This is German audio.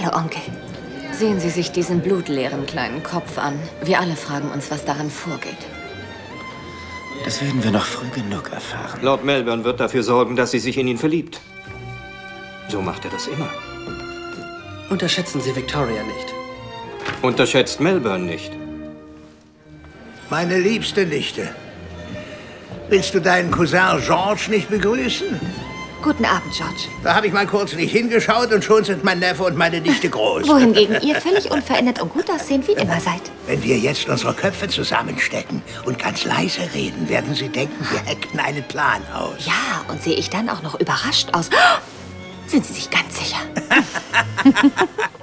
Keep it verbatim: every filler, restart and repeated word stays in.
Hallo, Onkel. Sehen Sie sich diesen blutleeren kleinen Kopf an. Wir alle fragen uns, was daran vorgeht. Das werden wir noch früh genug erfahren. Lord Melbourne wird dafür sorgen, dass sie sich in ihn verliebt. So macht er das immer. Unterschätzen Sie Victoria nicht. Unterschätzt Melbourne nicht. Meine liebste Nichte. Willst du deinen Cousin George nicht begrüßen? Guten Abend, George. Da habe ich mal kurz nicht hingeschaut und schon sind mein Neffe und meine Nichte groß. Wohingegen ihr völlig unverändert und gut aussehend wie immer seid. Wenn wir jetzt unsere Köpfe zusammenstecken und ganz leise reden, werden sie denken, wir heckten einen Plan aus. Ja, und sehe ich dann auch noch überrascht aus? Sind Sie sich ganz sicher?